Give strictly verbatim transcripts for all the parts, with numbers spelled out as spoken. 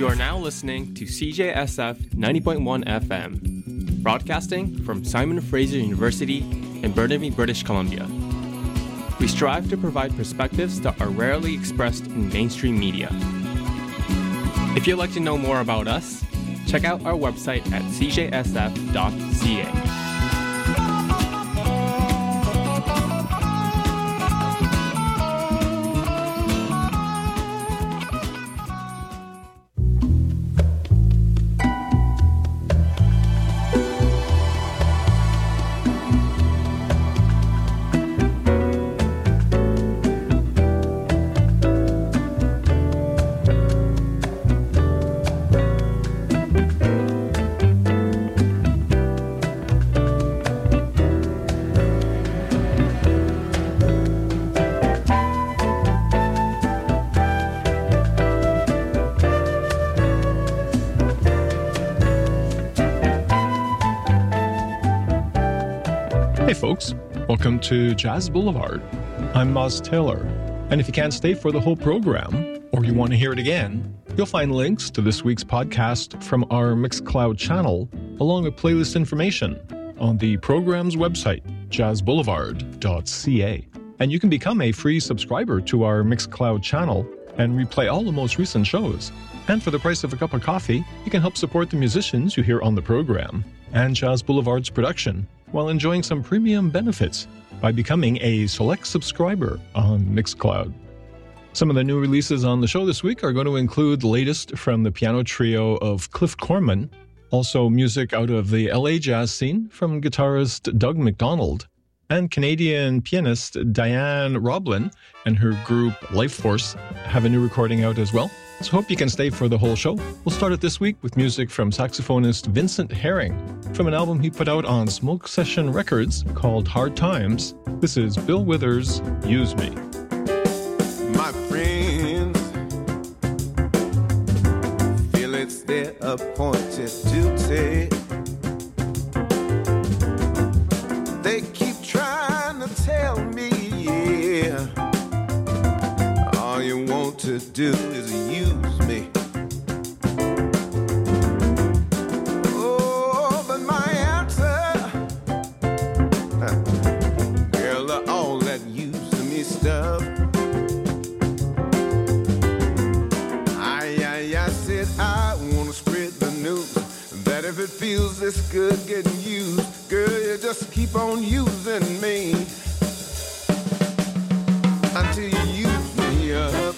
You are now listening to C J S F ninety point one F M, broadcasting from Simon Fraser University in Burnaby, British Columbia. We strive to provide perspectives that are rarely expressed in mainstream media. If you'd like to know more about us, check out our website at c j s f dot c a. Hey folks, welcome to Jazz Boulevard. I'm Moz Taylor, and if you can't stay for the whole program, or you want to hear it again, you'll find links to this week's podcast from our Mixcloud channel, along with playlist information on the program's website, jazz boulevard dot c a. And you can become a free subscriber to our Mixcloud channel and replay all the most recent shows. And for the price of a cup of coffee, you can help support the musicians you hear on the program and Jazz Boulevard's production, while enjoying some premium benefits by becoming a select subscriber on Mixcloud. Some of the new releases on the show this week are going to include the latest from the piano trio of Cliff Corman, also music out of the L A jazz scene from guitarist Doug McDonald, and Canadian pianist Diane Roblin and her group Lifeforce have a new recording out as well. So hope you can stay for the whole show. We'll start it this week with music from saxophonist Vincent Herring from an album he put out on Smoke Session Records called Hard Times. This is Bill Withers' Use Me. My friends feel it's their appointed duty. They keep trying to tell me, yeah, all you want to do is use me. Oh, but my answer, girl, they're all that use me stuff. I, I, I said I want to spread the news that if it feels this good getting used, girl, you just keep on using me until you use me up.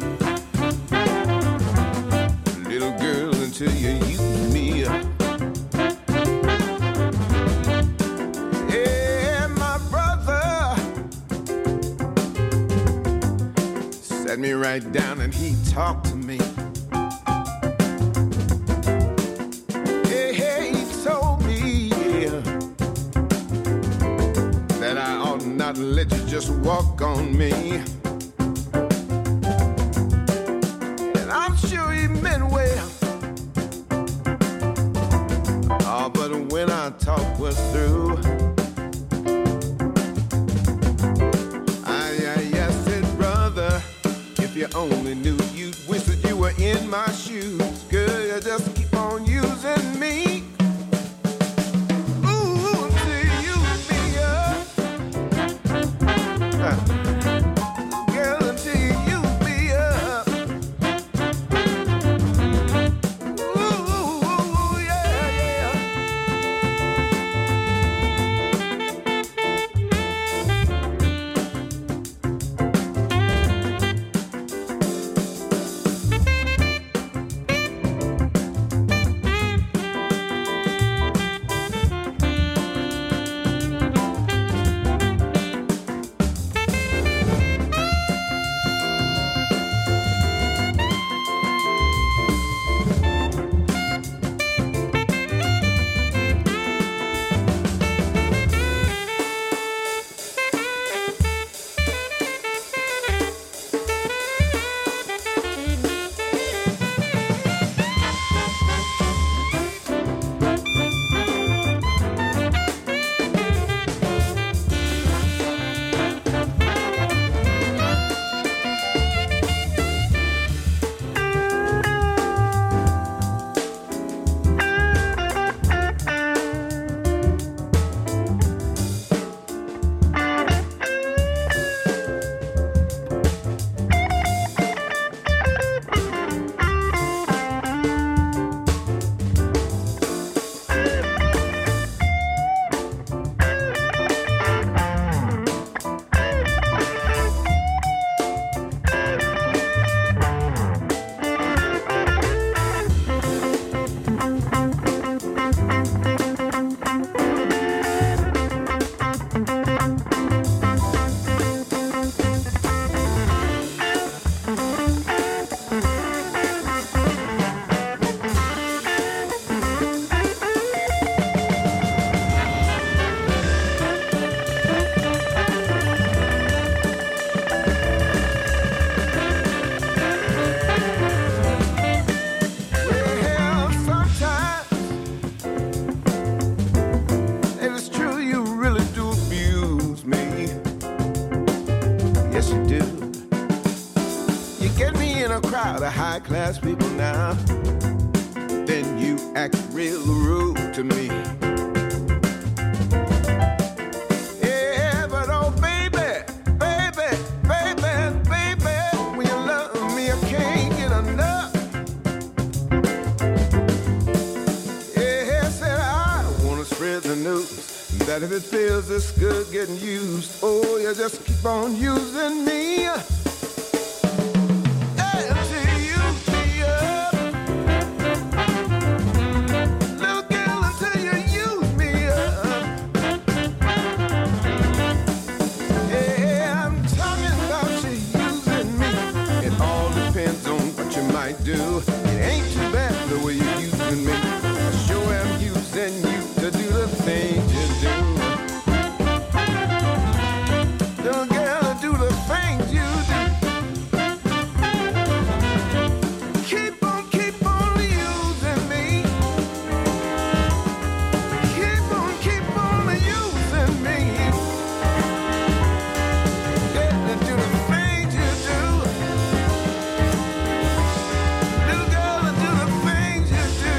Little girl, until you use me up. Yeah, my brother sat me right down and he talked to me. Yeah, he told me, yeah, that I ought not let you just walk on me. And I'm sure he meant well. Oh, but when our talk was through, I, I, I said, brother, if you only knew, you'd wish that you were in my shoes. Girl, you just keep on using me. Ooh, till you use me up. Uh, girl, until you use me up. Ooh, yeah, yeah. lot of high-class people now. Then you act real rude to me. Yeah, but oh baby, baby, baby, baby, when you love me, I can't get enough. Yeah, said I wanna spread the news that if it feels this good getting used, oh, you just keep on using me. Until you use me up. Little girl, until you use me up. Yeah, I'm talking about you using me. It all depends on what you might do. It ain't too bad the way you're using me. I sure am using you to do the things you do. Little girl, do the things you do. Keep on, keep on using me. Keep on, keep on using me. Yeah, do the things you do. Little girl, do the things you do.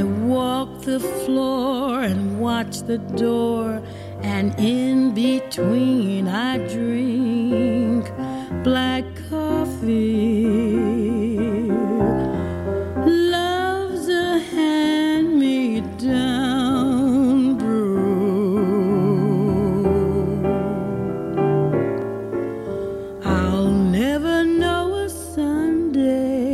walk the floor and watch the door, and in between I drink black coffee. Love's a hand-me-down brew. I'll never know a Sunday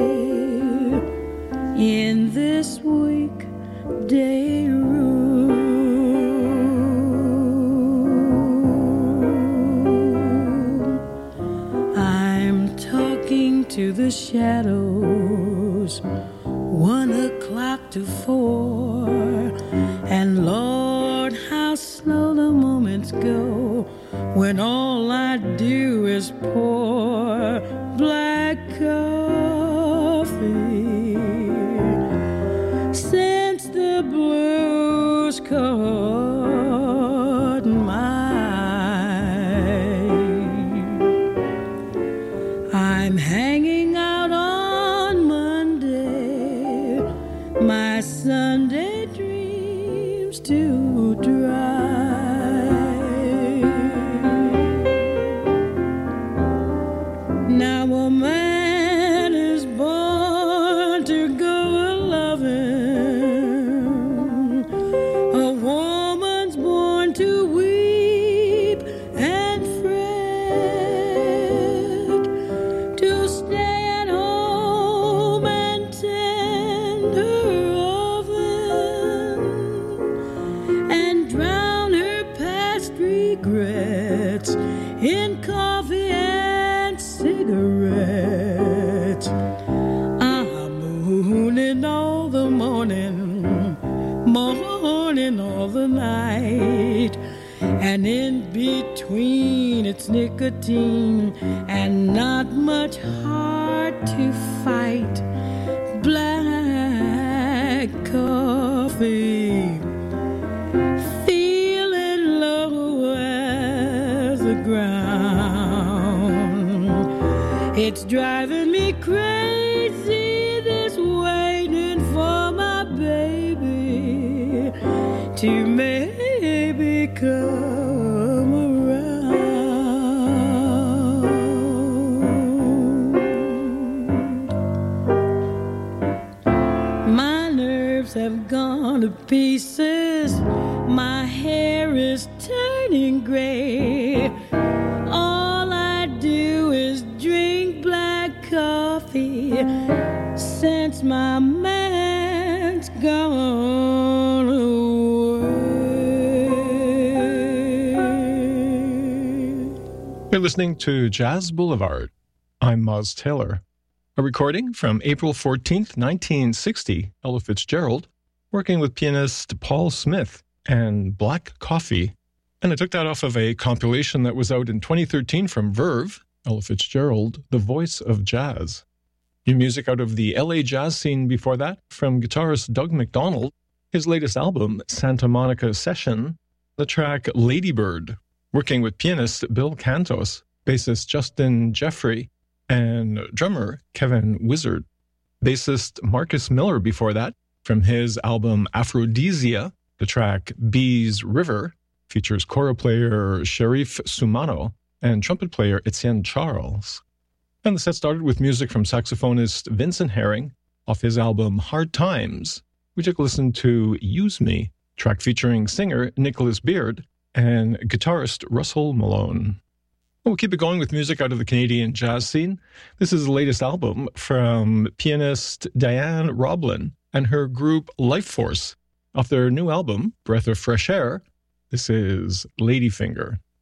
in this weekday room. I'm talking to the shadows, one o'clock to four, and Lord, how slow the moments go when all I do is pour black coffee. Since the blues caught my eye, I'm hanging out on Monday, my Sunday dreams to dry. Now a man is born to go a-loving, a woman's born to weep and fret, to stay at home and tend her oven, and drown her past regrets in coffee and cigarettes. I'm mooning all the morning, morning all the night, and in between it's nicotine and not much heart to fight. Black coffee, feeling low as the ground. It's driving me crazy, this waiting for my baby to maybe come around. My nerves have gone to pieces, my hair is turning gray. All I do is drink black coffee since my man's gone away. You're listening to Jazz Boulevard. I'm Moz Taylor. A recording from April fourteenth, nineteen sixty, Ella Fitzgerald, working with pianist Paul Smith and Black Coffee. And I took that off of a compilation that was out in twenty thirteen from Verve, Ella Fitzgerald, The Voice of Jazz. New music out of the L A jazz scene before that from guitarist Doug McDonald, his latest album, Santa Monica Session, the track Ladybird, working with pianist Bill Cantos, bassist Justin Jeffrey, and drummer Kevin Wizard. Bassist Marcus Miller before that, from his album Aphrodisia, the track Bees River, features kora player Sharif Sumano and trumpet player Etienne Charles. And the set started with music from saxophonist Vincent Herring off his album Hard Times. We took a listen to Use Me, track featuring singer Nicholas Beard and guitarist Russell Malone. We'll keep it going with music out of the Canadian jazz scene. This is the latest album from pianist Diane Roblin and her group Life Force. Off their new album, Breath of Fresh Air, this is Ladyfinger.